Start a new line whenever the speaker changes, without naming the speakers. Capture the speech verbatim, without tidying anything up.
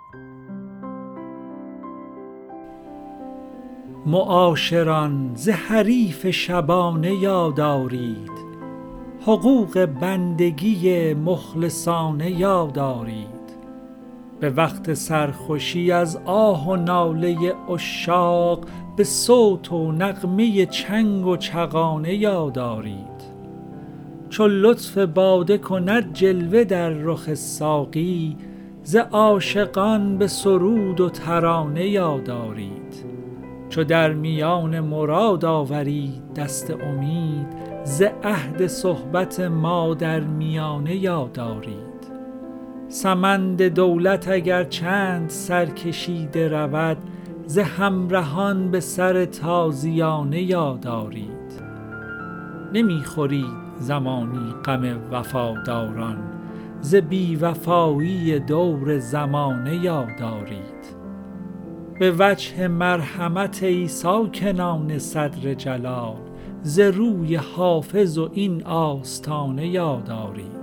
معاشران ز حریف شبانه یاد آرید، حقوق بندگی مخلصانه یاد آرید. به وقت سرخوشی از آه و ناله عشاق، به صوت و نغمه چنگ و چغانه یاد آرید. چو لطف باده کند جلوه در رخ ساقی، ز عاشقان به سرود و ترانه یاد آرید. چو در میان مراد آورید دست امید، ز عهد صحبت ما در میانه یاد آرید. سمند دولت اگر چند سرکشیده رود، ز همرهان به سر تازیانه یاد آرید. نمی خورید زمانی غم وفاداران، ز بی وفایی دور زمانه یاد آرید. به وجه مرحمت ای ساکنان صدر جلال، ز روی حافظ و این آستانه یاد آرید.